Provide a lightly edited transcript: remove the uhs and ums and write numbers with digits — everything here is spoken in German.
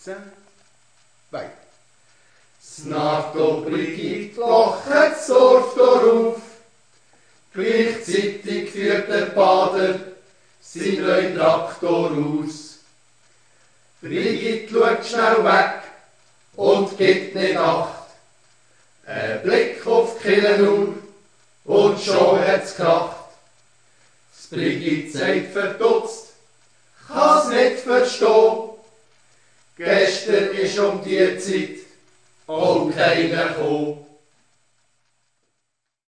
15, weiter. Snacht o Brigitte, lachet, surft auf. Gleichzeitig führt der Bader sein neuen Traktor aus. Brigitte schaut schnell weg und gibt nicht Acht. Ein Blick auf die Killenuhr und schon hat's kracht. Das Brigitte sagt verdutzt, kann's nicht verstehen. Gestern ist um die Zeit auch keiner gekommen.